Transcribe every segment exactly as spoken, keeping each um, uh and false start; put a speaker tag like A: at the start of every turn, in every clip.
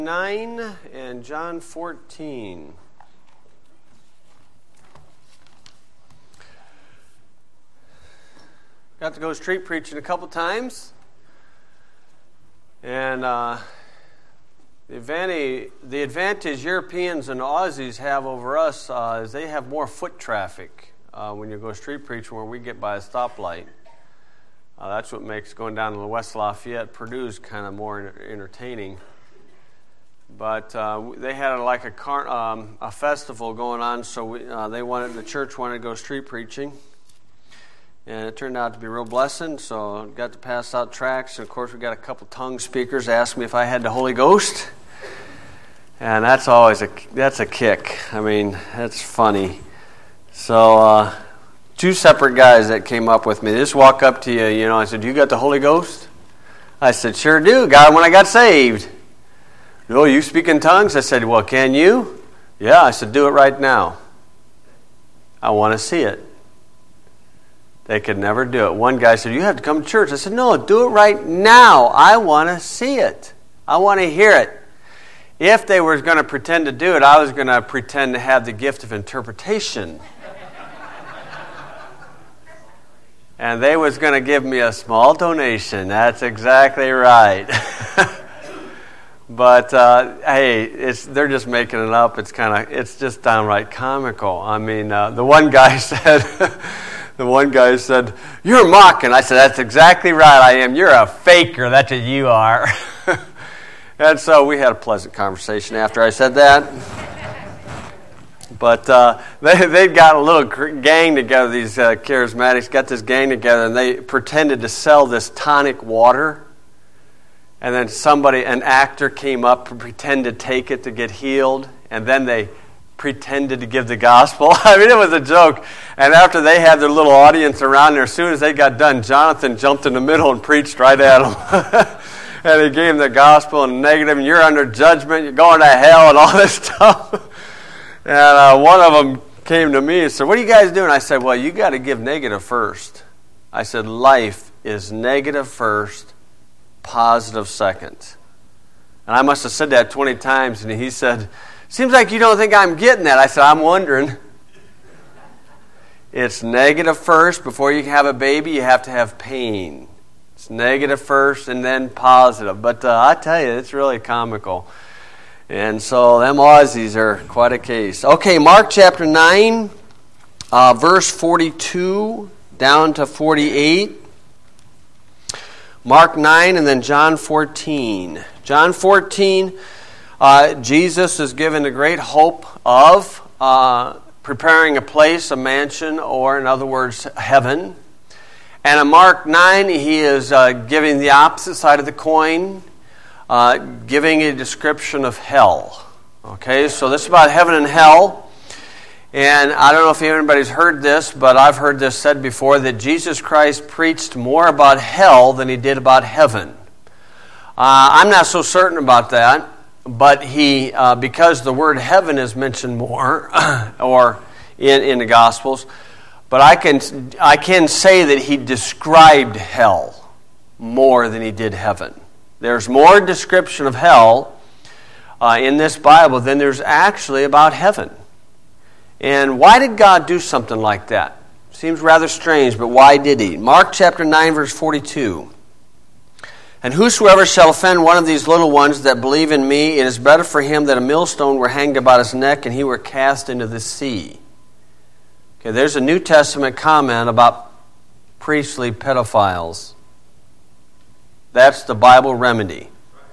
A: nine and John fourteen. Got to go street preaching a couple times, and uh, the advantage, the advantage Europeans and Aussies have over us uh, is they have more foot traffic uh, when you go street preaching, where we get by a stoplight. Uh, that's what makes going down to the West Lafayette, Purdue's kind of more enter- entertaining. But uh, they had a, like a car, um, a festival going on, so we, uh, they wanted the church wanted to go street preaching, and it turned out to be a real blessing. So I got to pass out tracts, and of course we got a couple tongue speakers asked me if I had the Holy Ghost, and that's always a that's a kick. I mean, that's funny. So uh, two separate guys that came up with me. They just walk up to you, you know. I said, "You got the Holy Ghost?" I said, "Sure do. Got it when I got saved." "Oh, you speak in tongues?" I said, "Well, can you?" "Yeah." I said, "Do it right now. I want to see it." They could never do it. One guy said, "You have to come to church." I said, "No, do it right now. I want to see it. I want to hear it." If they were going to pretend to do it, I was going to pretend to have the gift of interpretation. And they was going to give me a small donation. That's exactly right. But uh, hey, it's they're just making it up. It's kind of it's just downright comical. I mean, uh, the one guy said, the one guy said, "You're mocking." I said, "That's exactly right. I am. You're a faker. That's what you are." And so we had a pleasant conversation after I said that. But uh, they they got a little gang together. These uh, charismatics got this gang together, and they pretended to sell this tonic water. And then somebody, an actor came up and pretended to take it to get healed. And then they pretended to give the gospel. I mean, it was a joke. And after they had their little audience around there, as soon as they got done, Jonathan jumped in the middle and preached right at them. And he gave them the gospel and negative, and you're under judgment, you're going to hell, and all this stuff. And uh, one of them came to me and said, "What are you guys doing?" I said, "Well, you got to give negative first." I said, "Life is negative first, positive second." And I must have said that twenty times, and he said, "Seems like you don't think I'm getting that." I said, "I'm wondering." It's negative first. Before you can have a baby, you have to have pain. It's negative first and then positive. But uh, I tell you, it's really comical. And so them Aussies are quite a case. Okay, Mark chapter nine, uh, verse forty-two down to forty-eight. Mark nine and then John fourteen. John fourteen, uh, Jesus is given the great hope of uh, preparing a place, a mansion, or in other words, heaven. And in Mark nine, he is uh, giving the opposite side of the coin, uh, giving a description of hell. Okay, so this is about heaven and hell. And I don't know if anybody's heard this, but I've heard this said before, that Jesus Christ preached more about hell than he did about heaven. Uh, I'm not so certain about that, but he, uh, because the word heaven is mentioned more, or in, in the Gospels, but I can I can say that he described hell more than he did heaven. There's more description of hell uh, in this Bible than there's actually about heaven. And why did God do something like that? Seems rather strange, but why did he? Mark chapter nine, verse forty-two. "And whosoever shall offend one of these little ones that believe in me, it is better for him that a millstone were hanged about his neck and he were cast into the sea." Okay, there's a New Testament comment about priestly pedophiles. That's the Bible remedy.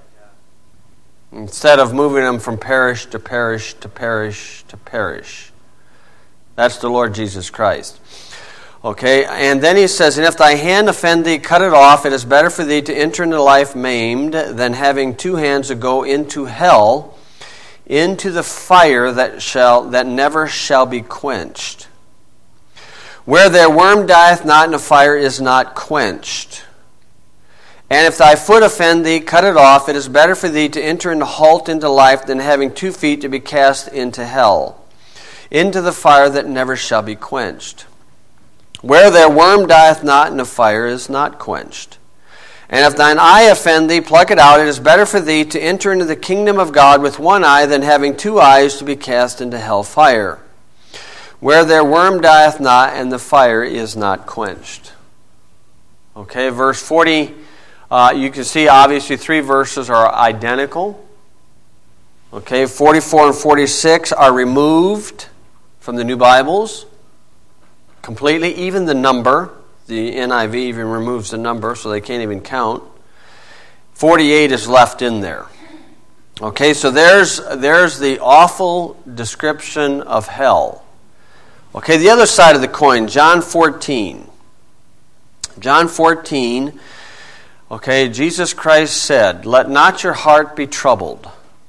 A: Instead of moving them from parish to parish to parish to parish. That's the Lord Jesus Christ. Okay, and then he says, "And if thy hand offend thee, cut it off. It is better for thee to enter into life maimed than having two hands to go into hell, into the fire that shall that never shall be quenched. Where their worm dieth not, and the fire is not quenched. And if thy foot offend thee, cut it off. It is better for thee to enter into halt into life than having two feet to be cast into hell, into the fire that never shall be quenched. Where their worm dieth not, and the fire is not quenched. And if thine eye offend thee, pluck it out. It is better for thee to enter into the kingdom of God with one eye than having two eyes to be cast into hell fire, where their worm dieth not, and the fire is not quenched. Okay, verse forty, uh, you can see obviously three verses are identical. Okay, forty-four and forty-six are removed from the New Bibles completely, even the number. The N I V even removes the number, so they can't even count. forty-eight is left in there. Okay, so there's, there's the awful description of hell. Okay, the other side of the coin, John fourteen. John fourteen, okay, Jesus Christ said, "Let not your heart be troubled.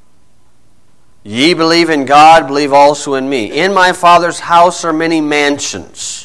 A: Ye believe in God, believe also in me. In my Father's house are many mansions.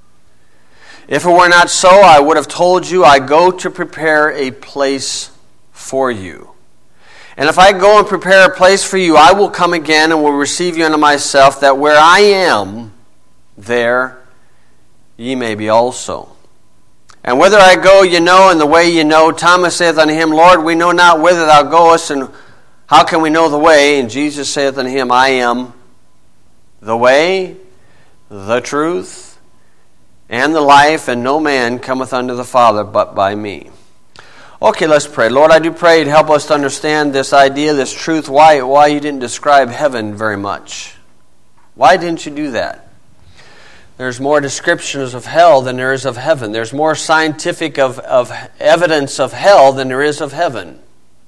A: If it were not so, I would have told you, I go to prepare a place for you. And if I go and prepare a place for you, I will come again and will receive you unto myself, that where I am, there ye may be also. And whither I go, ye know, and the way ye know." Thomas saith unto him, "Lord, we know not whither thou goest, and how can we know the way?" And Jesus saith unto him, "I am the way, the truth, and the life, and no man cometh unto the Father but by me." Okay, let's pray. Lord, I do pray to help us to understand this idea, this truth, why, why you didn't describe heaven very much. Why didn't you do that? There's more descriptions of hell than there is of heaven. There's more scientific of, of evidence of hell than there is of heaven.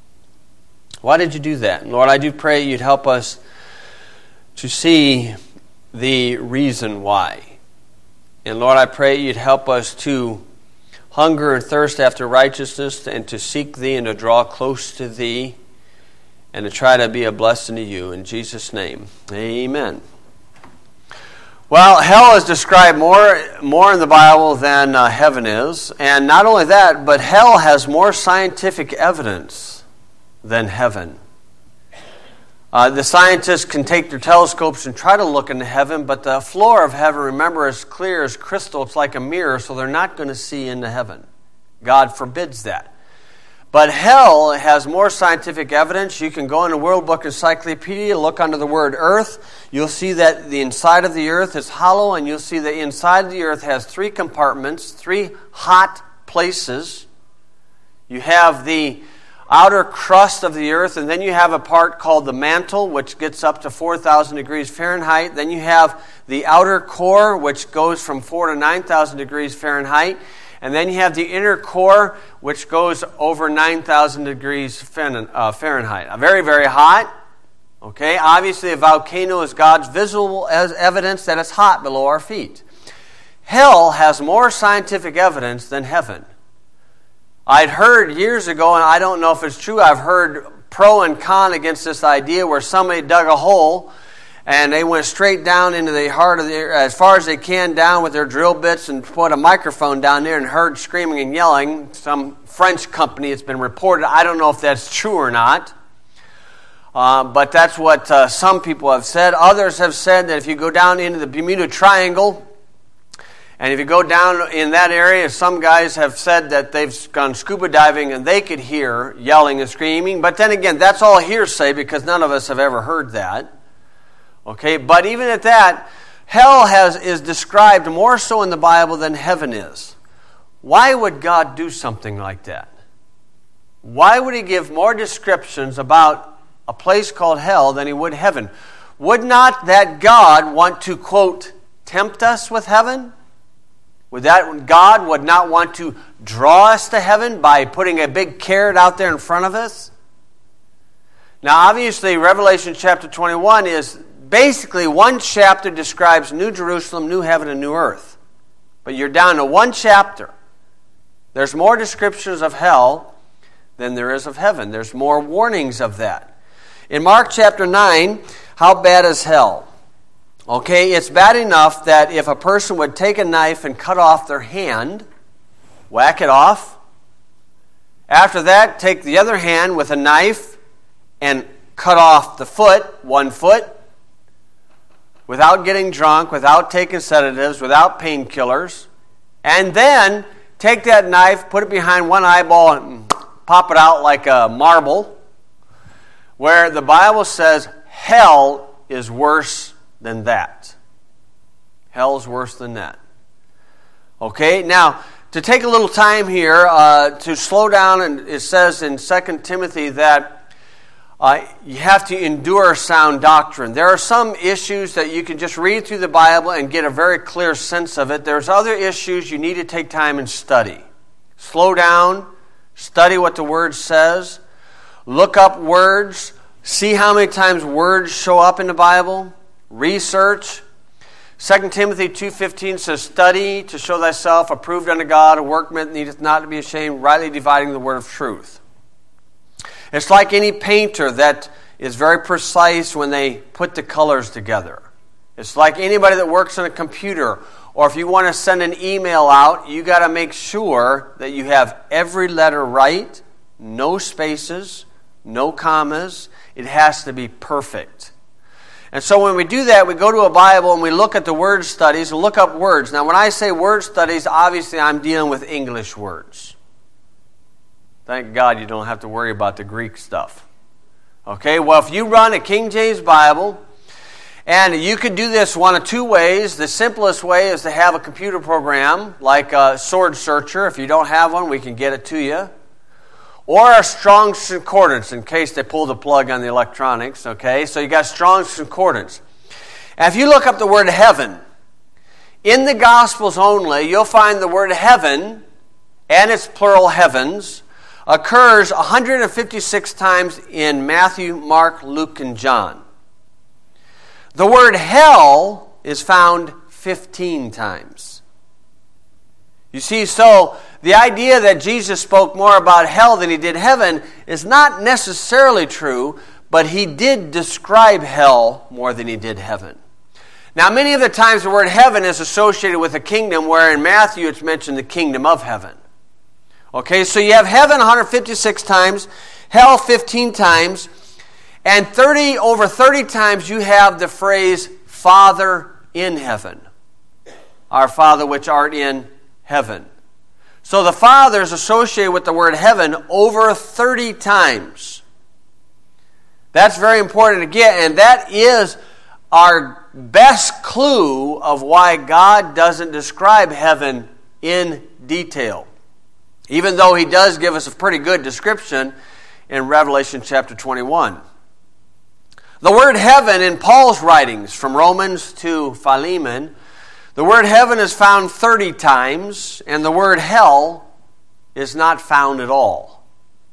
A: Why did you do that? And Lord, I do pray you'd help us to see the reason why. And Lord, I pray you'd help us to hunger and thirst after righteousness, and to seek thee and to draw close to thee, and to try to be a blessing to you. In Jesus' name, amen. Well, hell is described more, more in the Bible than uh, heaven is. And not only that, but hell has more scientific evidence than heaven. Uh, the scientists can take their telescopes and try to look into heaven, but the floor of heaven, remember, is clear as crystal. It's like a mirror, so they're not going to see into heaven. God forbids that. But hell has more scientific evidence. You can go in the World Book Encyclopedia, look under the word earth. You'll see that the inside of the earth is hollow, and you'll see the inside of the earth has three compartments, three hot places. You have the outer crust of the earth, and then you have a part called the mantle, which gets up to four thousand degrees Fahrenheit. Then you have the outer core, which goes from four to nine thousand degrees Fahrenheit. And then you have the inner core, which goes over nine thousand degrees Fahrenheit. Very, very hot. Okay, obviously a volcano is God's visible as evidence that it's hot below our feet. Hell has more scientific evidence than heaven. I'd heard years ago, and I don't know if it's true, I've heard pro and con against this idea where somebody dug a hole and they went straight down into the heart of the earth, as far as they can down with their drill bits, and put a microphone down there and heard screaming and yelling. Some French company, it's been reported. I don't know if that's true or not. Uh, but that's what uh, some people have said. Others have said that if you go down into the Bermuda Triangle, and if you go down in that area, some guys have said that they've gone scuba diving and they could hear yelling and screaming. But then again, that's all hearsay because none of us have ever heard that. Okay, but even at that, hell has is described more so in the Bible than heaven is. Why would God do something like that? Why would he give more descriptions about a place called hell than he would heaven? Would not that God want to, quote, tempt us with heaven? Would that God would not want to draw us to heaven by putting a big carrot out there in front of us? Now, obviously, Revelation chapter twenty-one is basically one chapter describes New Jerusalem, New Heaven, and New Earth. But you're down to one chapter. There's more descriptions of hell than there is of heaven. There's more warnings of that. In Mark chapter nine, how bad is hell? Okay, it's bad enough that if a person would take a knife and cut off their hand, whack it off. After that, take the other hand with a knife and cut off the foot, one foot, without getting drunk, without taking sedatives, without painkillers, and then take that knife, put it behind one eyeball, and pop it out like a marble, where the Bible says hell is worse than that. Hell is worse than that. Okay, now, to take a little time here, uh, to slow down, and it says in Second Timothy that uh, you have to endure sound doctrine. There are some issues that you can just read through the Bible and get a very clear sense of it. There's other issues you need to take time and study. Slow down, study what the Word says, look up words, see how many times words show up in the Bible, research. Second Timothy two fifteen says, study to show thyself approved unto God, a workman that needeth not to be ashamed, rightly dividing the word of truth. It's like any painter that is very precise when they put the colors together. It's like anybody that works on a computer, or if you want to send an email out, you got to make sure that you have every letter right, no spaces, no commas. It has to be perfect. And so when we do that, we go to a Bible and we look at the word studies and look up words. Now, when I say word studies, obviously I'm dealing with English words. Thank God you don't have to worry about the Greek stuff. Okay, well, if you run a King James Bible, and you could do this one of two ways. The simplest way is to have a computer program like a Sword Searcher. If you don't have one, we can get it to you. Or a Strong's Concordance, in case they pull the plug on the electronics, okay? So you got Strong's Concordance. And if you look up the word heaven, in the Gospels only, you'll find the word heaven, and its plural heavens, occurs one hundred fifty-six times in Matthew, Mark, Luke, and John. The word hell is found fifteen times. You see, so the idea that Jesus spoke more about hell than he did heaven is not necessarily true, but he did describe hell more than he did heaven. Now, many of the times the word heaven is associated with a kingdom, where in Matthew it's mentioned the kingdom of heaven. Okay, so you have heaven one hundred fifty-six times, hell fifteen times, and thirty over thirty times you have the phrase Father in heaven. Our Father which art in heaven. So the Father is associated with the word heaven over thirty times. That's very important to get, and that is our best clue of why God doesn't describe heaven in detail. Even though he does give us a pretty good description in Revelation chapter twenty-one. The word heaven in Paul's writings, from Romans to Philemon, the word heaven is found thirty times, and the word hell is not found at all.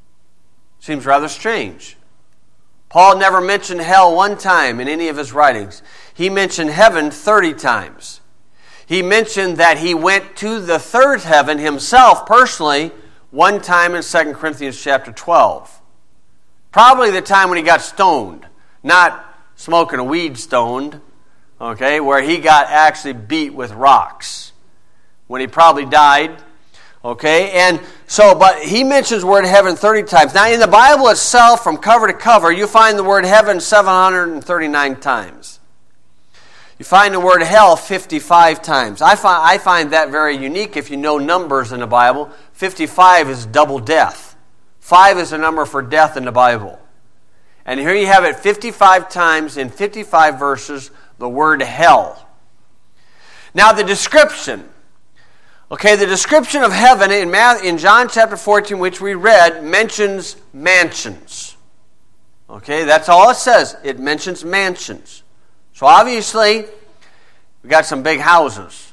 A: Seems rather strange. Paul never mentioned hell one time in any of his writings. He mentioned heaven thirty times. He mentioned that he went to the third heaven himself personally one time in Second Corinthians chapter twelve. Probably the time when he got stoned, not smoking a weed stoned, okay, where he got actually beat with rocks when he probably died. Okay, and so, but he mentions the word heaven thirty times. Now, in the Bible itself, from cover to cover, you find the word heaven seven hundred thirty-nine times. You find the word hell fifty-five times. I find, I find that very unique if you know numbers in the Bible. fifty-five is double death. Five is a number for death in the Bible. And here you have it fifty-five times in fifty-five verses, the word hell. Now the description. Okay, the description of heaven in, Math, in John chapter fourteen, which we read, mentions mansions. Okay, that's all it says. It mentions mansions. So obviously, we got some big houses.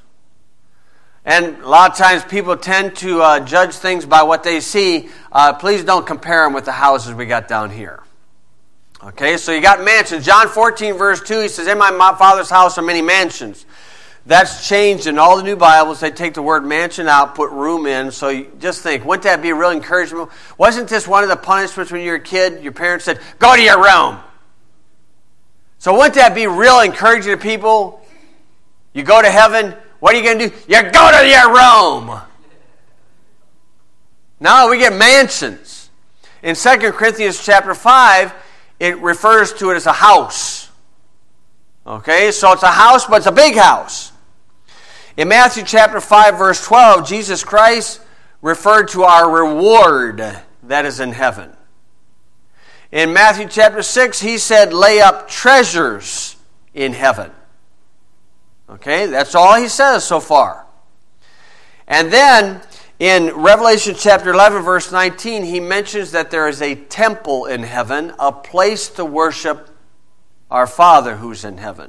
A: And a lot of times people tend to uh, judge things by what they see. Uh, please don't compare them with the houses we got down here. Okay, so you got mansions. John fourteen, verse two, he says, in my Father's house are many mansions. That's changed in all the new Bibles. They take the word mansion out, put room in. So you just think, wouldn't that be a real encouragement? Wasn't this one of the punishments when you were a kid? Your parents said, go to your room. So wouldn't that be real encouraging to people? You go to heaven, what are you going to do? You go to your room. No, we get mansions. In Second Corinthians chapter five, it refers to it as a house. Okay, so it's a house, but it's a big house. In Matthew chapter five, verse twelve, Jesus Christ referred to our reward that is in heaven. In Matthew chapter six, he said, lay up treasures in heaven. Okay, that's all he says so far. And then in Revelation chapter eleven, verse nineteen, he mentions that there is a temple in heaven, a place to worship our Father who's in heaven.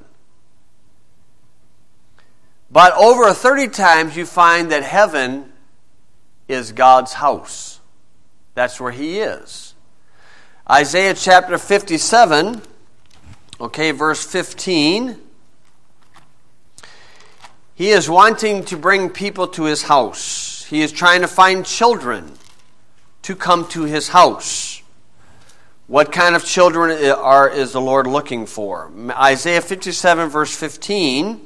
A: But over thirty times you find that heaven is God's house. That's where he is. Isaiah chapter fifty-seven, okay, verse fifteen. He is wanting to bring people to his house. He is trying to find children to come to his house. What kind of children are is the Lord looking for? Isaiah fifty-seven, verse fifteen.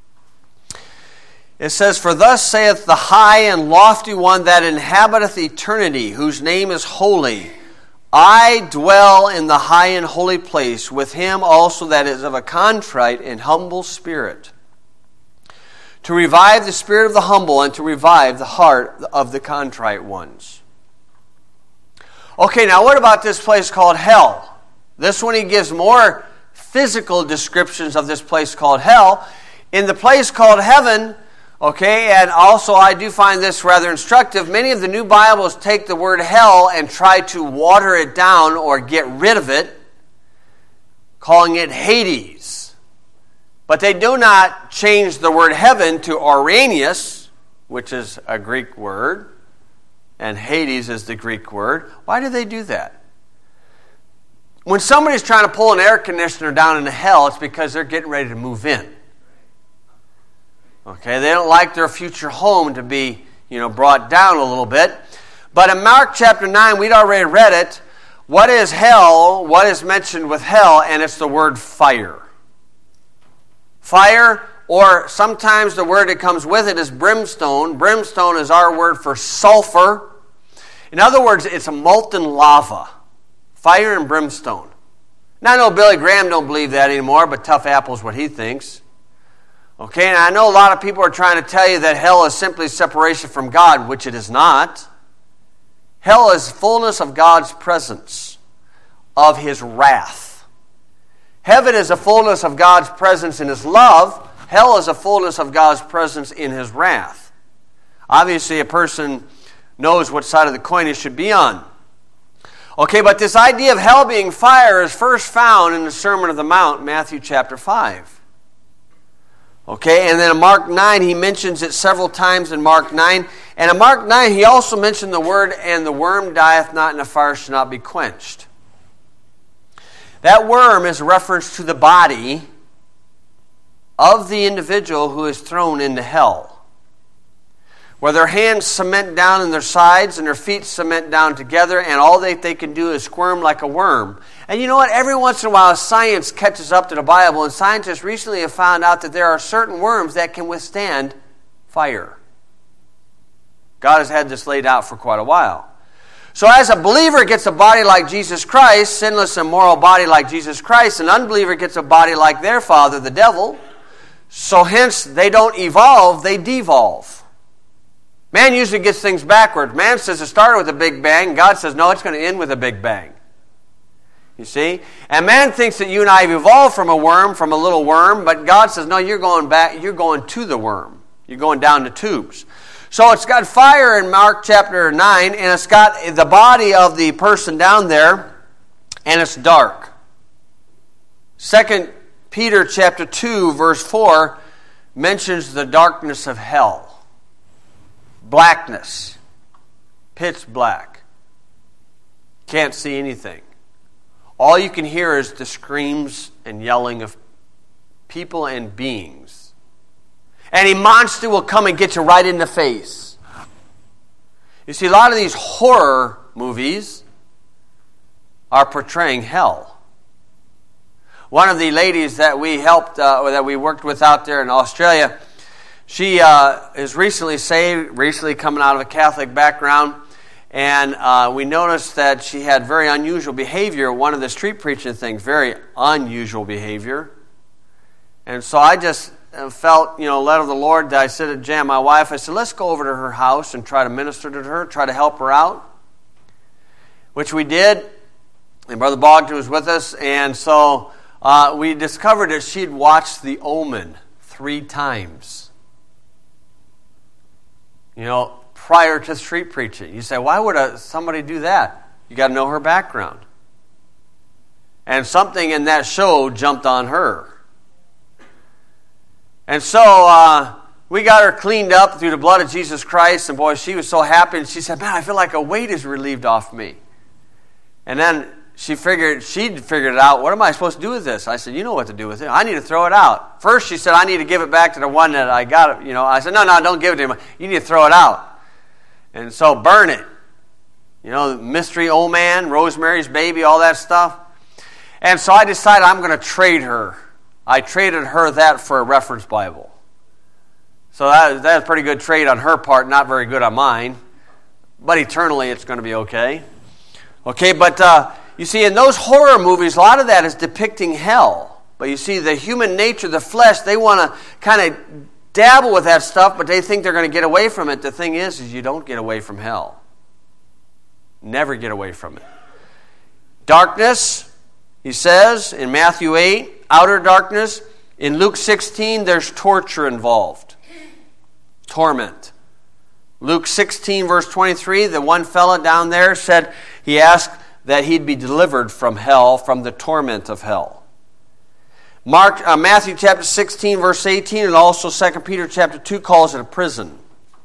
A: It says, for thus saith the high and lofty one that inhabiteth eternity, whose name is holy. I dwell in the high and holy place, with him also that is of a contrite and humble spirit, to revive the spirit of the humble and to revive the heart of the contrite ones. Okay, now what about this place called hell? This one he gives more physical descriptions of this place called hell. In the place called heaven, okay, and also I do find this rather instructive. Many of the new Bibles take the word hell and try to water it down or get rid of it, calling it Hades. But they do not change the word heaven to Ouranius, which is a Greek word, and Hades is the Greek word. Why do they do that? When somebody's trying to pull an air conditioner down into hell, it's because they're getting ready to move in. Okay, they don't like their future home to be, you know, brought down a little bit. But in Mark chapter nine, we'd already read it. What is hell? What is mentioned with hell? And it's the word fire. Fire, or sometimes the word that comes with it is brimstone. Brimstone is our word for sulfur. In other words, it's a molten lava. Fire and brimstone. Now I know Billy Graham don't believe that anymore, but Tough Apple's what he thinks. Okay, and I know a lot of people are trying to tell you that hell is simply separation from God, which it is not. Hell is fullness of God's presence, of his wrath. Heaven is a fullness of God's presence in his love. Hell is a fullness of God's presence in his wrath. Obviously, a person knows what side of the coin he should be on. Okay, but this idea of hell being fire is first found in the Sermon on the Mount, Matthew chapter five. Okay, and then in Mark nine, he mentions it several times in Mark nine. And in Mark nine, he also mentioned the word, and the worm dieth not, and the fire shall not be quenched. That worm is a reference to the body of the individual who is thrown into hell, where their hands cement down in their sides and their feet cement down together, and all they, they can do is squirm like a worm. And you know what? Every once in a while, science catches up to the Bible, and scientists recently have found out that there are certain worms that can withstand fire. God has had this laid out for quite a while. So as a believer gets a body like Jesus Christ, sinless and moral body like Jesus Christ, an unbeliever gets a body like their father, the devil. So hence, they don't evolve, they devolve. Man usually gets things backwards. Man says it started with a big bang. God says, no, it's going to end with a big bang. You see? And man thinks that you and I have evolved from a worm, from a little worm, but God says, no, you're going back, you're going to the worm. You're going down the tubes. So it's got fire in Mark chapter nine, and it's got the body of the person down there, and it's dark. Second Peter chapter two, verse four, mentions the darkness of hell. Blackness. Pitch black. Can't see anything. All you can hear is the screams and yelling of people and beings. And a monster will come and get you right in the face. You see, a lot of these horror movies are portraying hell. One of the ladies that we helped, uh, or that we worked with out there in Australia, she uh, is recently saved, recently coming out of a Catholic background, and uh, we noticed that she had very unusual behavior. One of the street preaching things, very unusual behavior. And so I just felt, you know, led of the Lord, that I said to Jan, my wife, I said, let's go over to her house and try to minister to her, try to help her out, which we did. And Brother Bogdan was with us, and so uh, we discovered that she'd watched The Omen three times. You know, prior to street preaching. You say, why would a, somebody do that? You got to know her background. And something in that show jumped on her. And so uh, we got her cleaned up through the blood of Jesus Christ, and boy, she was so happy. And she said, man, I feel like a weight is relieved off me. And then she figured, she'd figured it out. What am I supposed to do with this? I said, you know what to do with it. I need to throw it out. First, she said, I need to give it back to the one that I got it. You know, I said, no, no, don't give it to him. You need to throw it out. And so burn it. You know, mystery old man, Rosemary's Baby, all that stuff. And so I decided I'm going to trade her. I traded her that for a reference Bible. So that, that's a pretty good trade on her part, not very good on mine. But eternally, it's going to be okay. Okay, but uh, you see, in those horror movies, a lot of that is depicting hell. But you see, the human nature, the flesh, they want to kind of dabble with that stuff, but they think they're going to get away from it. The thing is, is you don't get away from hell. Never get away from it. Darkness, he says in Matthew eight, outer darkness. In Luke sixteen, there's torture involved. Torment. Luke sixteen, verse twenty-three, the one fella down there said, he asked that he'd be delivered from hell, from the torment of hell. Mark, uh, Matthew chapter sixteen, verse eighteen, and also Second Peter chapter two calls it a prison.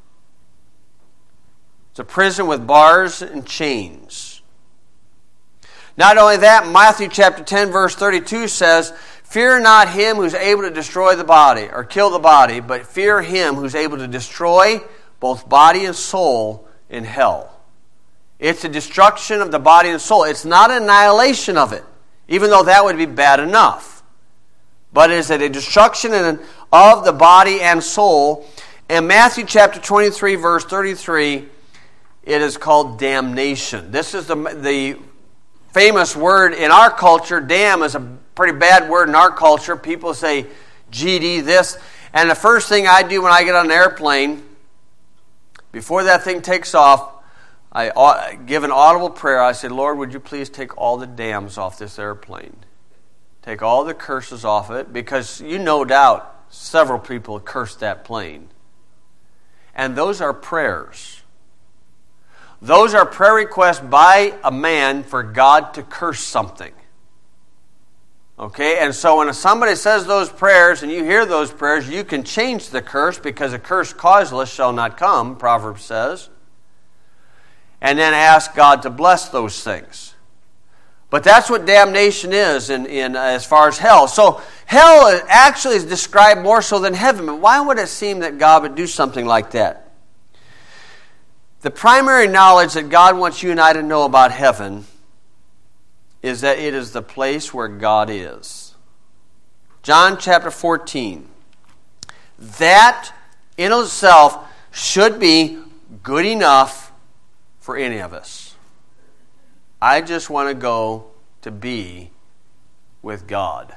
A: It's a prison with bars and chains. Not only that, Matthew chapter ten, verse thirty-two says, fear not him who's able to destroy the body, or kill the body, but fear him who's able to destroy both body and soul in hell. It's a destruction of the body and soul. It's not an annihilation of it, even though that would be bad enough. But it is a destruction of the body and soul. In Matthew chapter twenty-three, verse thirty-three, it is called damnation. This is the, the famous word in our culture. Damn is a pretty bad word in our culture. People say G D this. And the first thing I do when I get on an airplane, before that thing takes off, I give an audible prayer. I say, Lord, would you please take all the damns off this airplane? Take all the curses off of it, because you no doubt several people cursed that plane. And those are prayers. Those are prayer requests by a man for God to curse something. Okay, and so when somebody says those prayers and you hear those prayers, you can change the curse, because a curse causeless shall not come, Proverbs says. And then ask God to bless those things. But that's what damnation is in, in uh, as far as hell. So hell actually is described more so than heaven. But why would it seem that God would do something like that? The primary knowledge that God wants you and I to know about heaven is that it is the place where God is. John chapter fourteen. That in itself should be good enough for any of us. I just want to go to be with God.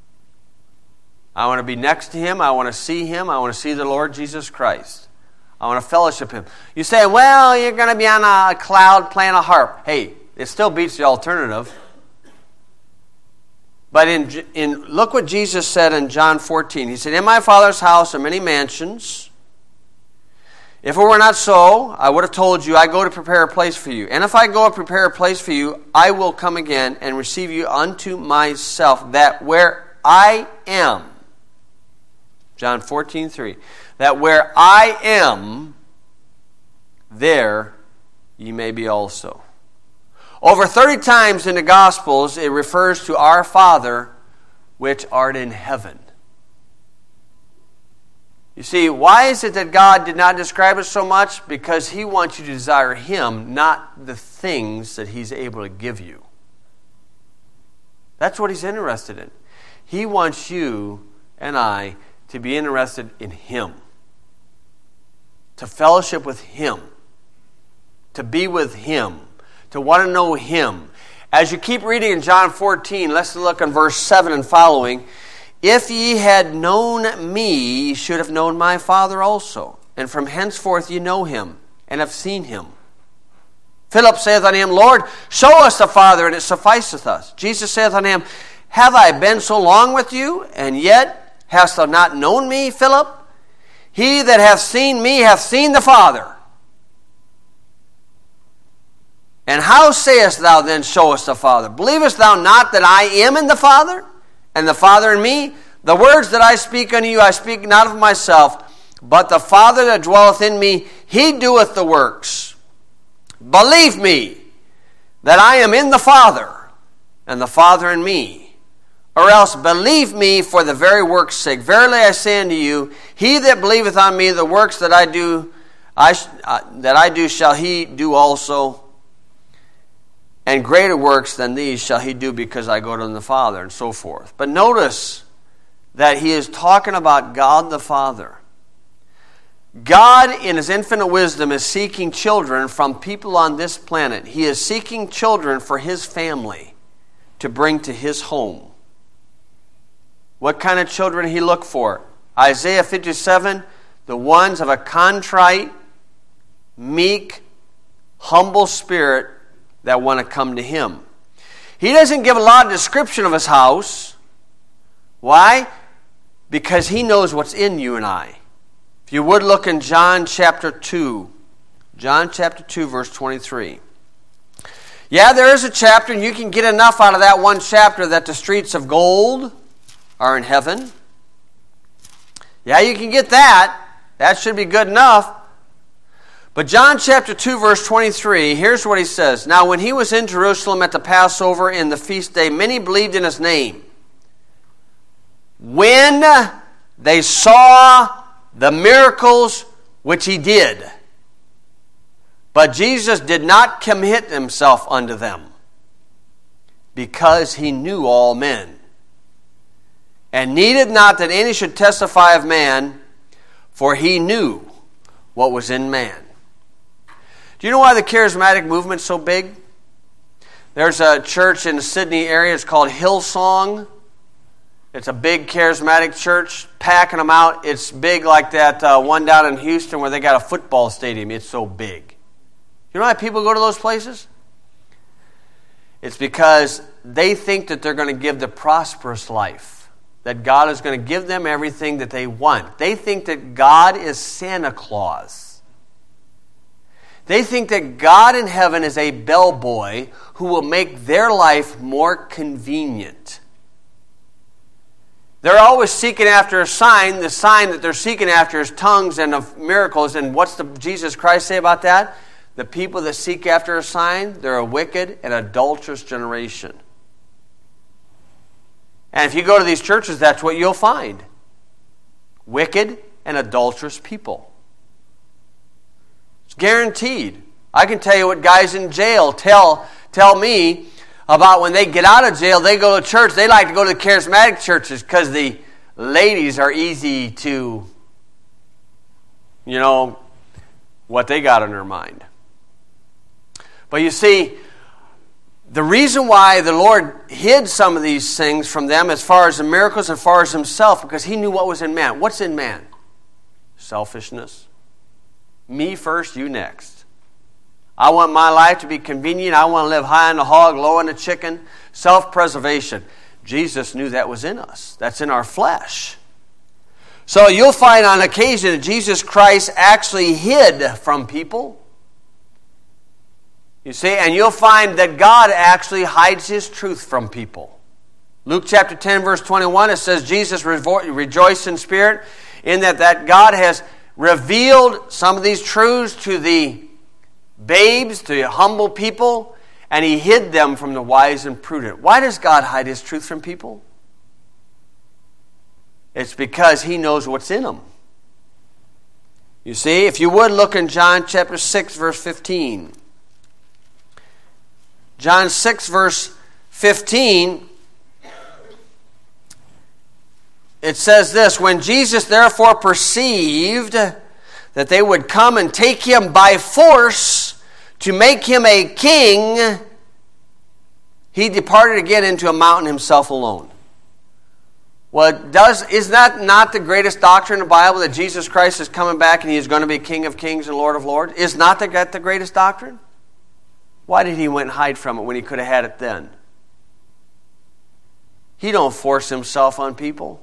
A: I want to be next to Him. I want to see Him. I want to see the Lord Jesus Christ. I want to fellowship Him. You say, well, you're going to be on a cloud playing a harp. Hey, it still beats the alternative. But in, in look what Jesus said in John fourteen. He said, in my Father's house are many mansions. If it were not so, I would have told you, I go to prepare a place for you. And if I go and prepare a place for you, I will come again and receive you unto myself, that where I am, John fourteen three, that where I am, there ye may be also. Over thirty times in the Gospels, it refers to our Father, which art in heaven. You see, why is it that God did not describe it so much? Because He wants you to desire Him, not the things that He's able to give you. That's what He's interested in. He wants you and I to be interested in Him, to fellowship with Him, to be with Him, to want to know Him. As you keep reading in John fourteen, let's look in verse seven and following. If ye had known me, ye should have known my Father also. And from henceforth ye know him, and have seen him. Philip saith unto him, Lord, show us the Father, and it sufficeth us. Jesus saith unto him, Have I been so long with you, and yet hast thou not known me, Philip? He that hath seen me hath seen the Father. And how sayest thou then, Show us the Father? Believest thou not that I am in the Father, and the Father in me? The words that I speak unto you, I speak not of myself, but the Father that dwelleth in me, he doeth the works. Believe me that I am in the Father, and the Father in me. Or else believe me for the very work's sake. Verily I say unto you, he that believeth on me, the works that I do, I uh, that I do shall he do also. And greater works than these shall he do, because I go to the Father, and so forth. But notice that he is talking about God the Father. God, in his infinite wisdom, is seeking children from people on this planet. He is seeking children for his family to bring to his home. What kind of children he look for? Isaiah fifty-seven, the ones of a contrite, meek, humble spirit that want to come to him. He doesn't give a lot of description of his house. Why? Because he knows what's in you and I. If you would look in John chapter two. John chapter two, verse twenty-three. Yeah, there is a chapter, and you can get enough out of that one chapter that the streets of gold are in heaven. Yeah, you can get that. That should be good enough. But John chapter two, verse twenty-three, here's what he says. Now when he was in Jerusalem at the Passover in the feast day, many believed in his name. When they saw the miracles which he did. But Jesus did not commit himself unto them, because he knew all men, and needed not that any should testify of man, for he knew what was in man. Do you know why the charismatic movement's so big? There's a church in the Sydney area. It's called Hillsong. It's a big charismatic church, packing them out. It's big like that uh, one down in Houston where they got a football stadium. It's so big. You know why people go to those places? It's because they think that they're going to give the prosperous life, that God is going to give them everything that they want. They think that God is Santa Claus. They think that God in heaven is a bellboy who will make their life more convenient. They're always seeking after a sign. The sign that they're seeking after is tongues and of miracles. And what's the Jesus Christ say about that? The people that seek after a sign, they're a wicked and adulterous generation. And if you go to these churches, that's what you'll find. Wicked and adulterous people. It's guaranteed. I can tell you what guys in jail tell, tell me about when they get out of jail, they go to church. They like to go to the charismatic churches because the ladies are easy to, you know, what they got in their mind. But you see, the reason why the Lord hid some of these things from them as far as the miracles, as far as himself, because he knew what was in man. What's in man? Selfishness. Me first, you next. I want my life to be convenient. I want to live high on the hog, low on the chicken. Self-preservation. Jesus knew that was in us. That's in our flesh. So you'll find on occasion that Jesus Christ actually hid from people. You see, and you'll find that God actually hides his truth from people. Luke chapter ten, verse twenty-one, it says, Jesus revo- rejoiced in spirit in that, that God has revealed some of these truths to the babes, to humble people, and he hid them from the wise and prudent. Why does God hide his truth from people? It's because he knows what's in them. You see, if you would look in John chapter six, verse fifteen. John six, verse fifteen, it says this, when Jesus therefore perceived that they would come and take him by force to make him a king, he departed again into a mountain himself alone. Well, does is that not the greatest doctrine in the Bible, that Jesus Christ is coming back and He is going to be King of kings and Lord of lords? Is not that the greatest doctrine? Why did He went and hide from it when He could have had it then? He don't force Himself on people.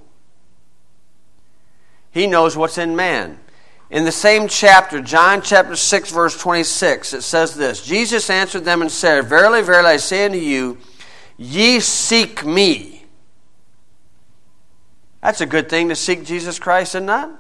A: He knows what's in man. In the same chapter, John chapter six, verse twenty-six, it says this, Jesus answered them and said, Verily, verily, I say unto you, ye seek me. That's a good thing to seek Jesus Christ, isn't that?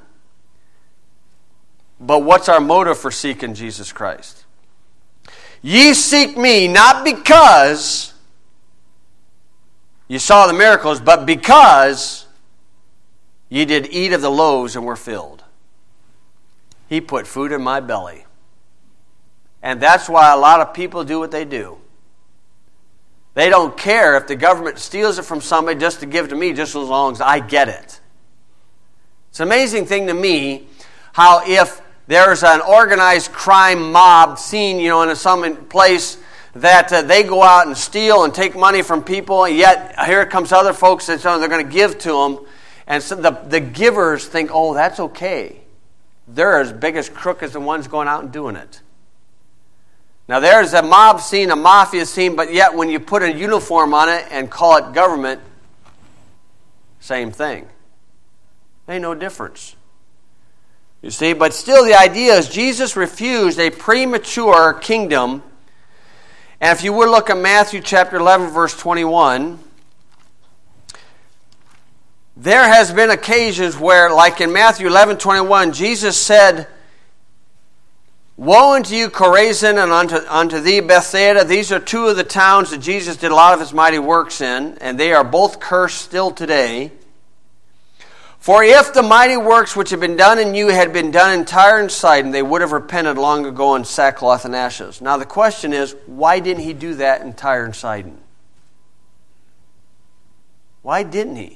A: But what's our motive for seeking Jesus Christ? Ye seek me not because you saw the miracles, but because ye did eat of the loaves and were filled. He put food in my belly. And that's why a lot of people do what they do. They don't care if the government steals it from somebody just to give to me, just as long as I get it. It's an amazing thing to me how if there's an organized crime mob scene, you know, in some place that uh, they go out and steal and take money from people, and yet here comes other folks that they're going to give to them. And so the, the givers think, oh, that's okay. They're as big as crook as the ones going out and doing it. Now there's a mob scene, a mafia scene, but yet when you put a uniform on it and call it government, same thing. Ain't no difference. You see, but still the idea is Jesus refused a premature kingdom. And if you would look at Matthew chapter eleven, verse twenty-one, there has been occasions where, like in Matthew eleven, twenty-one, Jesus said, Woe unto you, Chorazin, and unto, unto thee, Bethsaida. These are two of the towns that Jesus did a lot of His mighty works in, and they are both cursed still today. For if the mighty works which have been done in you had been done in Tyre and Sidon, they would have repented long ago in sackcloth and ashes. Now the question is, why didn't He do that in Tyre and Sidon? Why didn't He?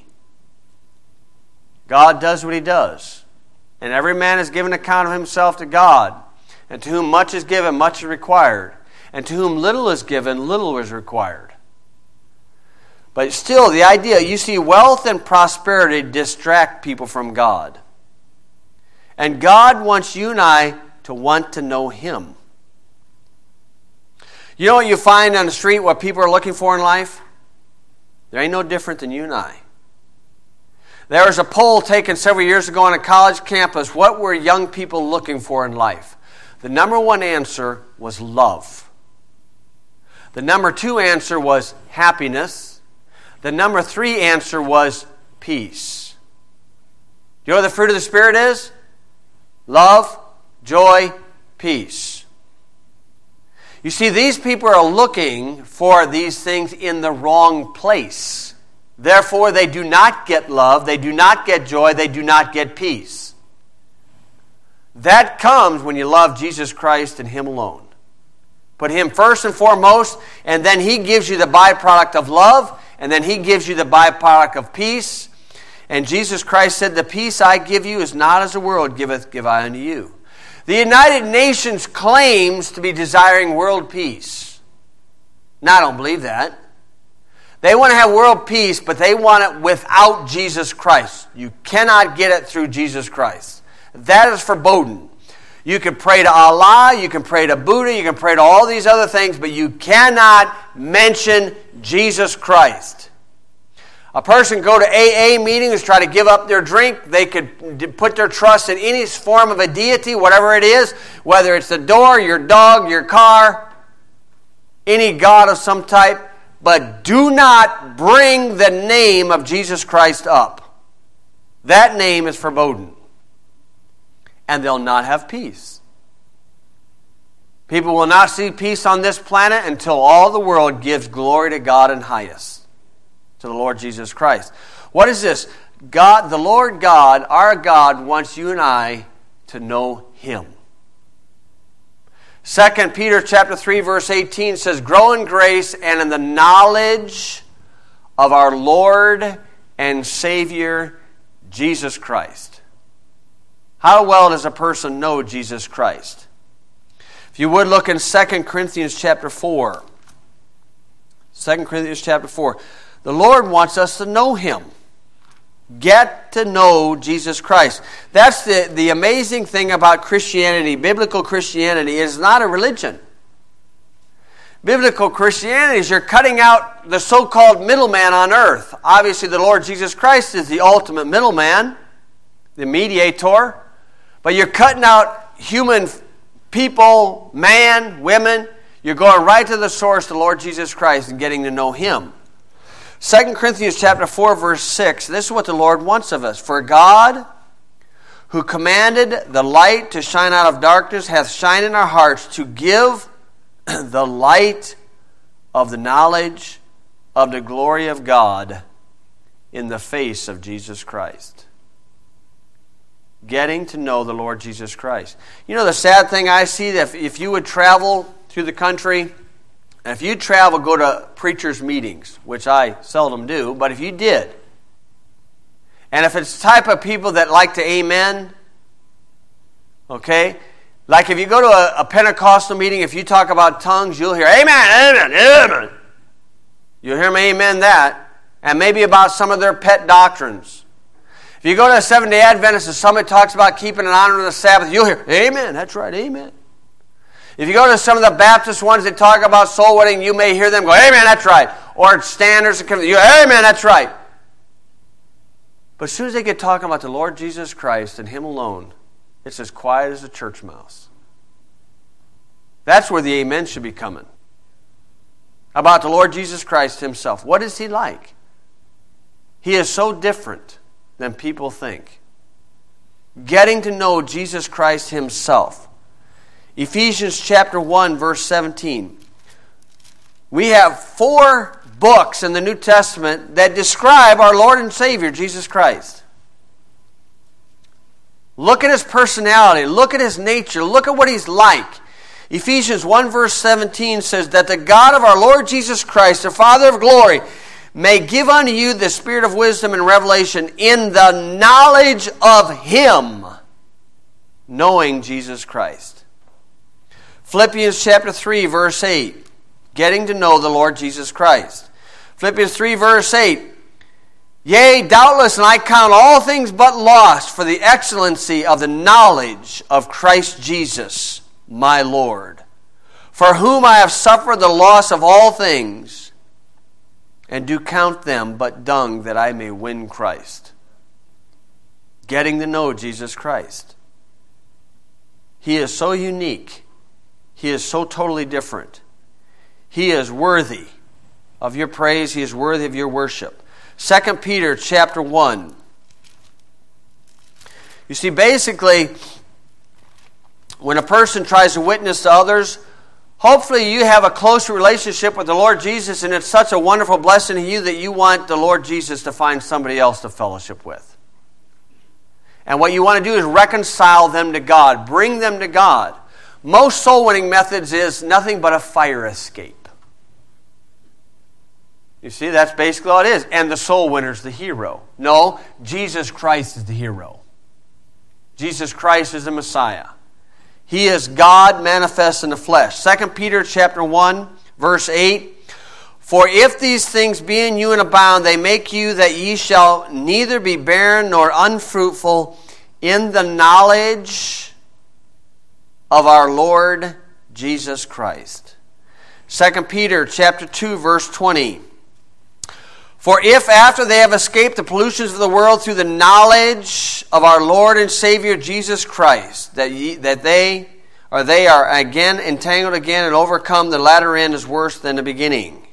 A: God does what He does. And every man is given account of himself to God. And to whom much is given, much is required. And to whom little is given, little is required. But still, the idea, you see, wealth and prosperity distract people from God. And God wants you and I to want to know Him. You know what you find on the street, what people are looking for in life? There ain't no different than you and I. There was a poll taken several years ago on a college campus. What were young people looking for in life? The number one answer was love. The number two answer was happiness. The number three answer was peace. You know what the fruit of the Spirit is? Love, joy, peace. You see, these people are looking for these things in the wrong place. Therefore, they do not get love, they do not get joy, they do not get peace. That comes when you love Jesus Christ and Him alone. Put Him first and foremost, and then He gives you the byproduct of love, and then He gives you the byproduct of peace. And Jesus Christ said, the peace I give you is not as the world giveth, give I unto you. The United Nations claims to be desiring world peace. Now, I don't believe that. They want to have world peace, but they want it without Jesus Christ. You cannot get it through Jesus Christ. That is verboten. You can pray to Allah, you can pray to Buddha, you can pray to all these other things, but you cannot mention Jesus Christ. A person go to A A meetings, try to give up their drink. They could put their trust in any form of a deity, whatever it is, whether it's the door, your dog, your car, any god of some type. But do not bring the name of Jesus Christ up. That name is verboten. And they'll not have peace. People will not see peace on this planet until all the world gives glory to God in highest, to the Lord Jesus Christ. What is this? God, the Lord God, our God, wants you and I to know Him. Second Peter chapter three, verse eighteen says, grow in grace and in the knowledge of our Lord and Savior, Jesus Christ. How well does a person know Jesus Christ? If you would look in Second Corinthians chapter four. Second Corinthians chapter four. The Lord wants us to know Him. Get to know Jesus Christ. That's the, the amazing thing about Christianity. Biblical Christianity is not a religion. Biblical Christianity is you're cutting out the so-called middleman on earth. Obviously, the Lord Jesus Christ is the ultimate middleman, the mediator. But you're cutting out human people, man, women. You're going right to the source, the Lord Jesus Christ, and getting to know Him. Second Corinthians chapter four, verse six. This is what the Lord wants of us. For God, who commanded the light to shine out of darkness, hath shined in our hearts to give the light of the knowledge of the glory of God in the face of Jesus Christ. Getting to know the Lord Jesus Christ. You know, the sad thing I see, that if, if you would travel through the country, and if you travel, go to preachers' meetings, which I seldom do, but if you did, and if it's the type of people that like to amen, okay, like if you go to a, a Pentecostal meeting, if you talk about tongues, you'll hear, amen, amen, amen. You'll hear them amen that, and maybe about some of their pet doctrines. If you go to a Seventh-day Adventist and somebody talks about keeping an honor of the Sabbath, you'll hear, amen, that's right, amen. If you go to some of the Baptist ones that talk about soul winning, you may hear them go, amen, that's right. Or standards, you amen, that's right. But as soon as they get talking about the Lord Jesus Christ and Him alone, it's as quiet as a church mouse. That's where the amen should be coming. About the Lord Jesus Christ Himself. What is He like? He is so different than people think. Getting to know Jesus Christ Himself. Ephesians chapter one, verse seventeen. We have four books in the New Testament that describe our Lord and Savior, Jesus Christ. Look at His personality. Look at His nature. Look at what He's like. Ephesians one, verse seventeen says that the God of our Lord Jesus Christ, the Father of glory, may give unto you the spirit of wisdom and revelation in the knowledge of Him, knowing Jesus Christ. Philippians chapter three, verse eight. Getting to know the Lord Jesus Christ. Philippians three, verse eight. Yea, doubtless, and I count all things but lost for the excellency of the knowledge of Christ Jesus, my Lord, for whom I have suffered the loss of all things, and do count them but dung, that I may win Christ. Getting to know Jesus Christ. He is so unique. He is so totally different. He is worthy of your praise. He is worthy of your worship. Second Peter chapter one. You see, basically, when a person tries to witness to others, hopefully you have a close relationship with the Lord Jesus, and it's such a wonderful blessing to you that you want the Lord Jesus to find somebody else to fellowship with. And what you want to do is reconcile them to God, bring them to God. Most soul-winning methods is nothing but a fire escape. You see, that's basically all it is. And the soul winner's the hero. No, Jesus Christ is the hero. Jesus Christ is the Messiah. He is God manifest in the flesh. Second Peter chapter one, verse eight. For if these things be in you and abound, they make you that ye shall neither be barren nor unfruitful in the knowledge of our Lord Jesus Christ. Second Peter chapter two, verse twenty. For if after they have escaped the pollutions of the world through the knowledge of our Lord and Savior Jesus Christ, that ye, that they or they are again entangled again and overcome, the latter end is worse than the beginning.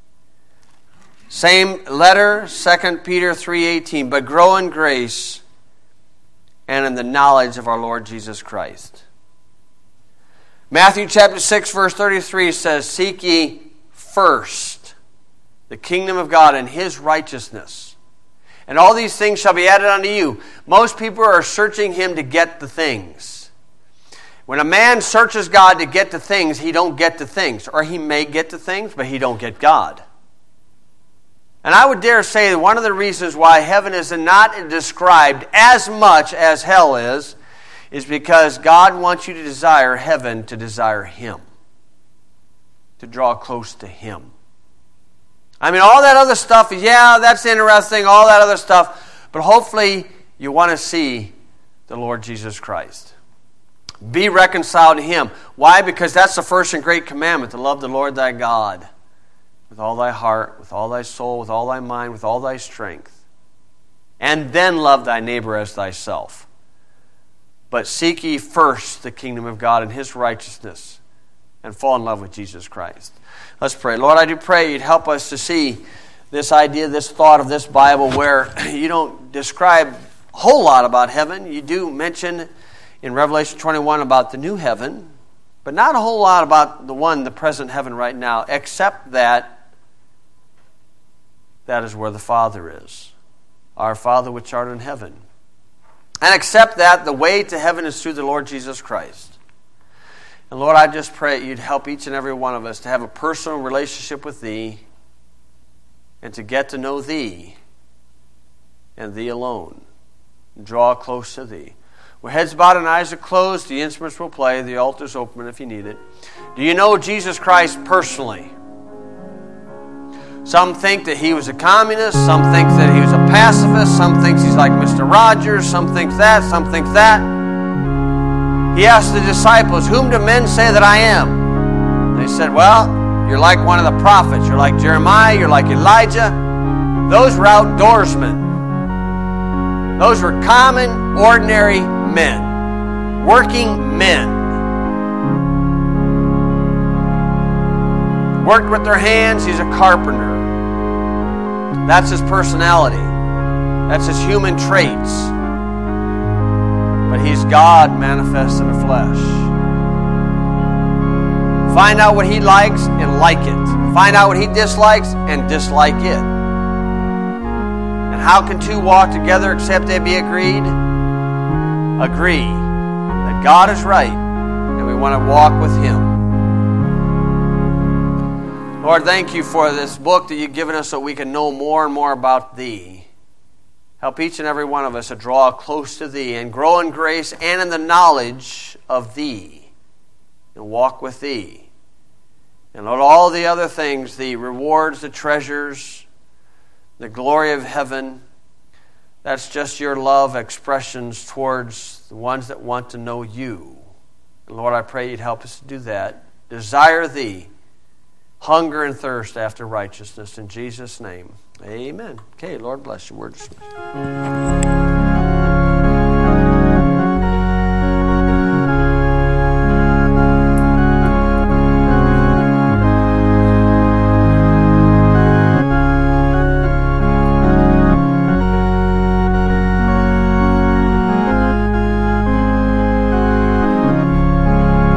A: Same letter, Second Peter three eighteen. But grow in grace and in the knowledge of our Lord Jesus Christ. Matthew chapter six, verse thirty-three says, seek ye first the kingdom of God and His righteousness, and all these things shall be added unto you. Most people are searching Him to get the things. When a man searches God to get the things, he don't get the things. Or he may get the things, but he don't get God. And I would dare say that one of the reasons why heaven is not described as much as hell is, is because God wants you to desire heaven to desire Him. To draw close to Him. I mean, all that other stuff, yeah, that's interesting, all that other stuff. But hopefully you want to see the Lord Jesus Christ. Be reconciled to Him. Why? Because that's the first and great commandment, to love the Lord thy God with all thy heart, with all thy soul, with all thy mind, with all thy strength. And then love thy neighbor as thyself. But seek ye first the kingdom of God and His righteousness, and fall in love with Jesus Christ. Let's pray. Lord, I do pray you'd help us to see this idea, this thought of this Bible where you don't describe a whole lot about heaven. You do mention in Revelation twenty-one about the new heaven, but not a whole lot about the one, the present heaven right now, except that that is where the Father is. Our Father which art in heaven. And except that the way to heaven is through the Lord Jesus Christ. And Lord, I just pray you'd help each and every one of us to have a personal relationship with Thee and to get to know Thee and Thee alone. And draw close to Thee. With heads bowed and eyes are closed, the instruments will play, the altar's open if you need it. Do you know Jesus Christ personally? Some think that He was a communist, some think that He was a pacifist, some think He's like Mister Rogers, some think that, some think that. He asked the disciples, whom do men say that I am? They said, well, you're like one of the prophets. You're like Jeremiah, you're like Elijah. Those were outdoorsmen. Those were common, ordinary men. Working men. Worked with their hands. He's a carpenter. That's his personality. That's his human traits. But he's God manifest in the flesh. Find out what he likes and like it. Find out what he dislikes and dislike it. And how can two walk together except they be agreed? Agree that God is right and we want to walk with Him. Lord, thank you for this book that you've given us so we can know more and more about Thee. Help each and every one of us to draw close to Thee and grow in grace and in the knowledge of Thee and walk with Thee. And Lord, all the other things, the rewards, the treasures, the glory of heaven, that's just your love expressions towards the ones that want to know you. And Lord, I pray you'd help us to do that. Desire Thee. Hunger and thirst after righteousness. In Jesus' name, amen. Okay, Lord bless you. Word dismissed.